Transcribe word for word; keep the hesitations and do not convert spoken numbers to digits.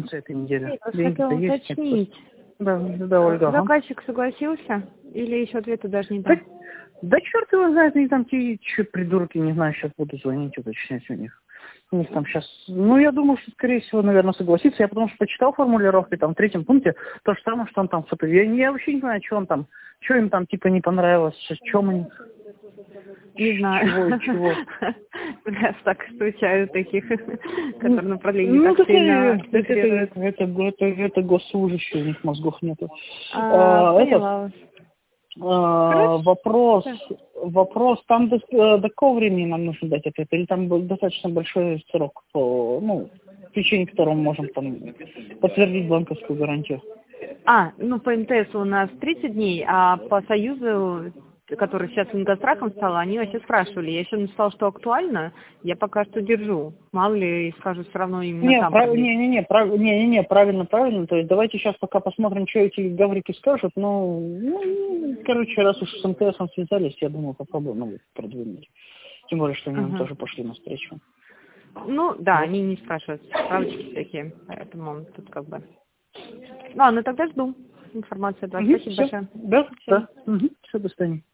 конце этой недели. Я хотела уточнить. Да, да, Ольга. Заказчик согласился? Или еще ответа даже не Да, дал? да черт его знает, они там те че придурки, не знаю, сейчас буду звонить, уточнять у них. У них там сейчас, ну, я думаю, что, скорее всего, наверное, согласится. Я потому что почитал формулировки, там, в третьем пункте, то же самое, что он там фото. Я, я вообще не знаю, что он там, что им там, типа, не понравилось, в чем они. Не знаю. Чего, чего? Я так встречаю таких, которые направление Ну, так так сильно это, это, игнорируют. это, это, это, это госслужащие, у них мозгов нету. А, А, этот, поняла вас. а, Хорошо. вопрос, вопрос, там до, до какого времени нам нужно дать ответ? Или там был достаточно большой срок, по, ну, в течение которого мы можем там подтвердить банковскую гарантию? А, ну по МТС у нас тридцать дней, а по Союзу, который сейчас Ингострахом стал, они вообще спрашивали. Я еще написала, что актуально, я пока что держу. Мало ли скажут, все равно именно Не, там прав... продлить. не, не, не, прав... не, не, не, правильно, правильно. То есть давайте сейчас пока посмотрим, что эти гаврики скажут. Ну, ну, короче, раз уж с МТСом связались, я думаю, попробуем ну, продвинуть. Тем более, что они нам Ага. тоже пошли навстречу. Ну, да, Вот. они не спрашивают справочки всякие, поэтому тут как бы... Ладно, тогда жду информацию от вас. Угу, Спасибо все. большое. Да, Всё. да. Угу, все, до свидания.